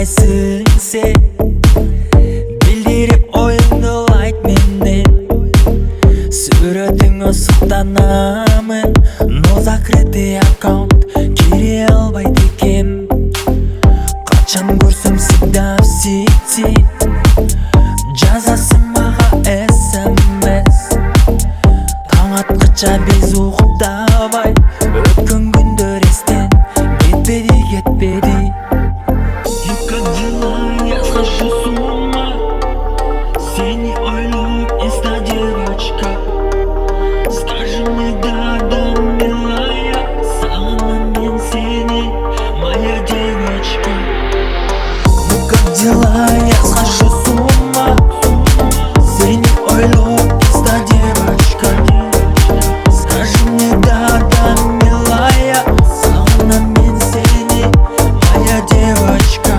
қайсың сен? Білдіріп ойыңды айт менен. Суретіңе сұқтанамын, но закрытый аккаунт кіре албайды екем. Қачан көрсем всегда в сети, жазасың маға SMS. Таң атқанша біз уйықтабай, өткен күндер естен кетпеді. И как дела, я схожу с ума. Сені ойлап, инста девочка. Скажи мне да, милая. Сағынам мен сені, моя девочка. Ну как дела, я схожу с ума. Сені ойлап, инста девочка. Скажи мне да, милая. Сағынам мен сені, моя девочка.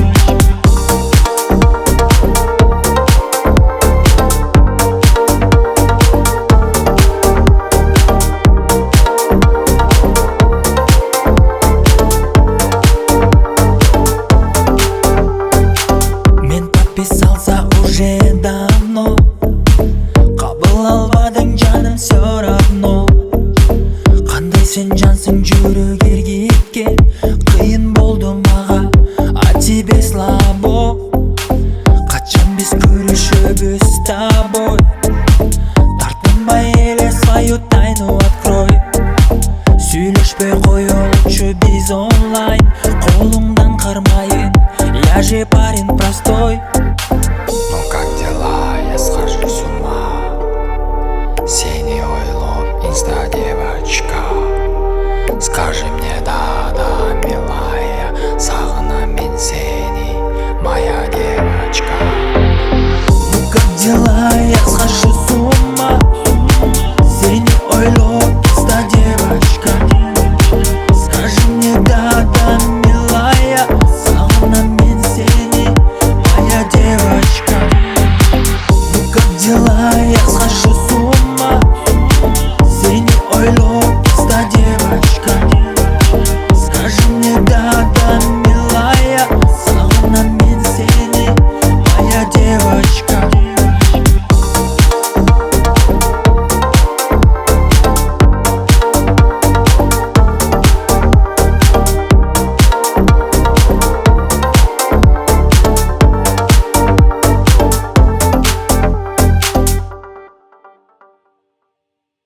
Подписался уже давно, қабыл албадың жаным все равно. Қандай сен жансың жүрек еркекке, қиын болды маға, а тебе слабо. Қачан біз көрішіп с тобой, тартынбай еле свою тайну открой. Сөйлешпей қойылшы біз онлайн, қолыңдан қармайын, я же парень простой. Ну как дела, я схожу с ума. Сені ойлап, инста девочка. Скажи мне